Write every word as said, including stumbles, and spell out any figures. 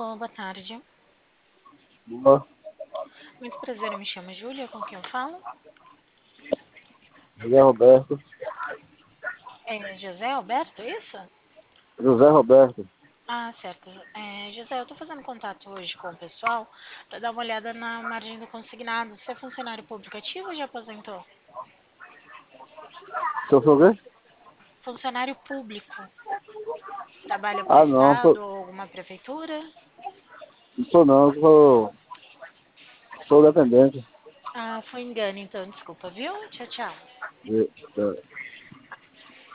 Alô, boa tarde. Boa. Muito prazer, eu me chamo Júlia, com quem eu falo? José Roberto. É José Alberto, isso? José Roberto. Ah, certo. É, José, eu tô fazendo contato hoje com o pessoal para dar uma olhada na margem do consignado. Você é funcionário público ativo ou já aposentou? Sou sou o quê? Funcionário público. Trabalha para o Ah, não, sou, Estado ou alguma prefeitura? não sou não, sou, sou dependente. Ah, foi engano, então, desculpa, viu? Tchau, tchau. De- de-